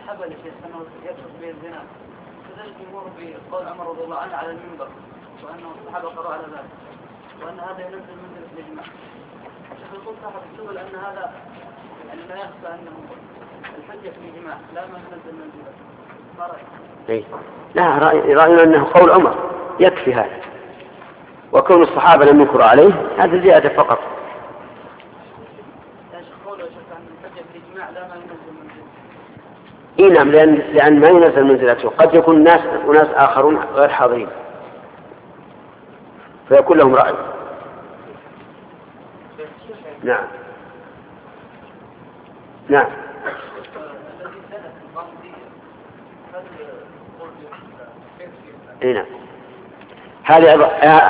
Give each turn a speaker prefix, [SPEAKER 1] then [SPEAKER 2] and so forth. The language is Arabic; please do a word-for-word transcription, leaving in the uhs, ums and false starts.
[SPEAKER 1] الصحابة اللي أنه يقصد به الزنا كذلك يمر بقول عمر رضي الله عنه على المنبر وأنه الصحابة قرأوا على ذلك وأن هذا ينزل منزلة الإجماع. شيخ يقول صاحب السبل أن هذا يعني لا يخفى أنه الحجة في الإجماع لا ما ينزل منزلة. ما رأيك؟
[SPEAKER 2] لا، رأي رأينا أنه قول عمر يكفي هذا، وكون الصحابة لم ينكروا عليه هذا زيادة فقط. إيه نعم، لأن, لأن ما ينزل منزلته قد يكون ناس وناس آخرون غير حاضرين فيكون لهم رأي. نعم نعم. إيه نعم. هذه